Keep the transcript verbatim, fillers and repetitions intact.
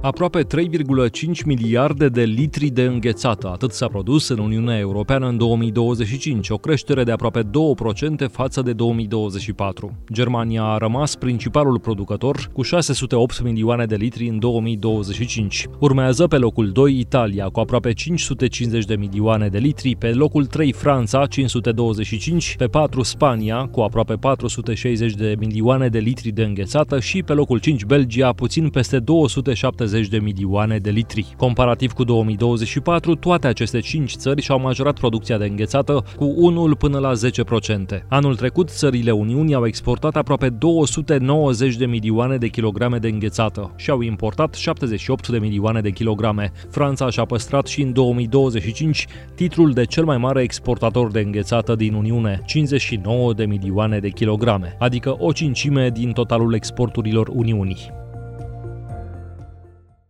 Aproape trei virgulă cinci miliarde de litri de înghețată, atât s-a produs în Uniunea Europeană în două mii douăzeci și cinci, o creștere de aproape două la sută față de două mii douăzeci și patru. Germania a rămas principalul producător, cu șase sute opt milioane de litri în două mii douăzeci și cinci. Urmează pe locul doi Italia, cu aproape cinci sute cincizeci de milioane de litri, pe locul trei Franța, cinci sute douăzeci și cinci, pe patru Spania, cu aproape patru sute șaizeci de milioane de litri de înghețată și pe locul cinci Belgia, puțin peste două sute șaptezeci de milioane de litri. Comparativ cu două mii douăzeci și patru, toate aceste cinci țări și-au majorat producția de înghețată cu unu până la zece la sută. Anul trecut, țările Uniunii au exportat aproape două sute nouăzeci de milioane de kilograme de înghețată și au importat șaptezeci și opt de milioane de kilograme. Franța și-a păstrat și în două mii douăzeci și cinci titlul de cel mai mare exportator de înghețată din Uniune, cincizeci și nouă de milioane de kilograme, adică o cincime din totalul exporturilor Uniunii.